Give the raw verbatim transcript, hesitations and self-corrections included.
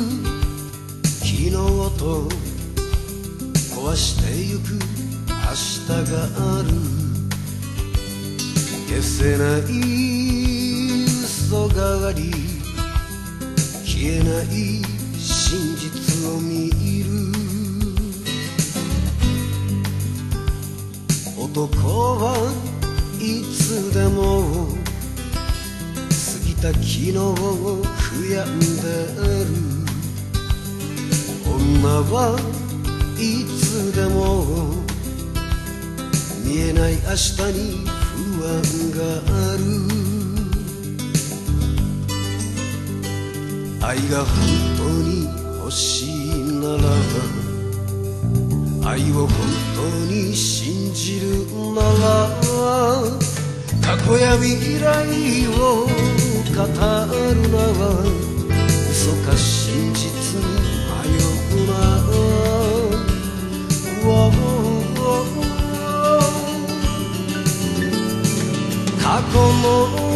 昨日と壊してゆく明日がある。消せない嘘があり消えない真実を見る。男はいつでも過ぎた昨日を悔やんでる。女はいつでも見えない明日に不安がある。愛が本当に欲しいならば、愛を本当に信じるなら、過去や未来を語るなら、嘘か真実に迷うな。過去の